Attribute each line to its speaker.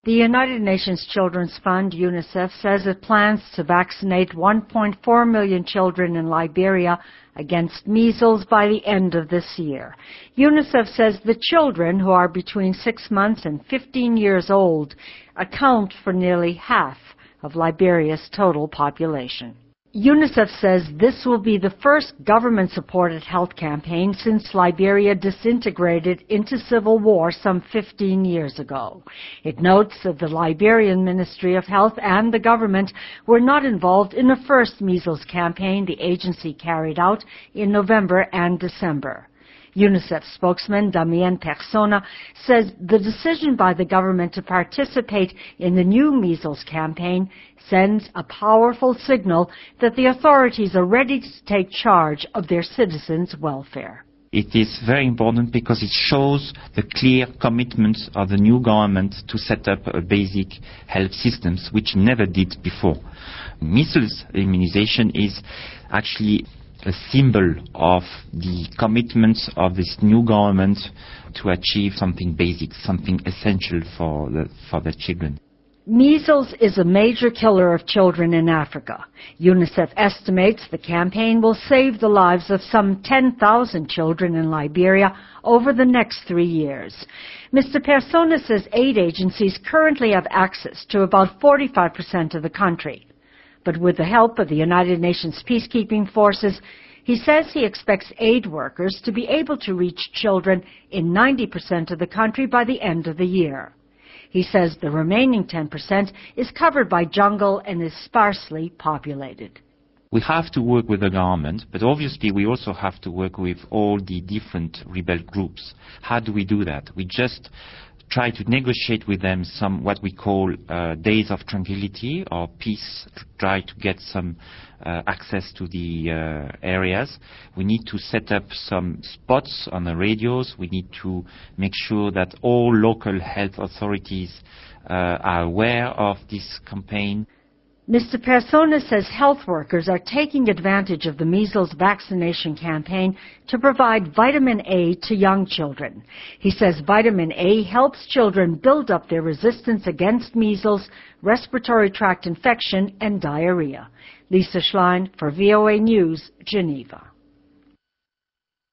Speaker 1: The United Nations Children's Fund, UNICEF, says it plans to vaccinate 1.4 million children in Liberia against measles by the end of this year. UNICEF says the children, who are between 6 months and 15 years old, account for nearly half of Liberia's total population. UNICEF says this will be the first government-supported health campaign since Liberia disintegrated into civil war some 15 years ago. It notes that the Liberian Ministry of Health and the government were not involved in the first measles campaign the agency carried out in November and December. UNICEF spokesman Damien Persona says the decision by the government to participate in the new measles campaign sends a powerful signal that the authorities are ready to take charge of their citizens' welfare.
Speaker 2: It is very important because it shows the clear commitment of the new government to set up a basic health systems which never did before. Measles immunization is actually a symbol of the commitment of this new government to achieve something basic, something essential for the children.
Speaker 1: Measles is a major killer of children in Africa. UNICEF estimates the campaign will save the lives of some 10,000 children in Liberia over the next 3 years. Mr. Persona says aid agencies currently have access to about 45% of the country. But with the help of the United Nations peacekeeping forces, he says he expects aid workers to be able to reach children in 90% of the country by the end of the year. He says the remaining 10% is covered by jungle and is sparsely populated.
Speaker 2: We have to work with the government, but obviously we also have to work with all the different rebel groups. How do we do that? We just try to negotiate with them some what we call days of tranquility or peace, to try to get some access to the areas. We need to set up some spots on the radios. We need to make sure that all local health authorities are aware of this campaign.
Speaker 1: Mr. Persona says health workers are taking advantage of the measles vaccination campaign to provide vitamin A to young children. He says vitamin A helps children build up their resistance against measles, respiratory tract infection, and diarrhea. Lisa Schlein for VOA News, Geneva.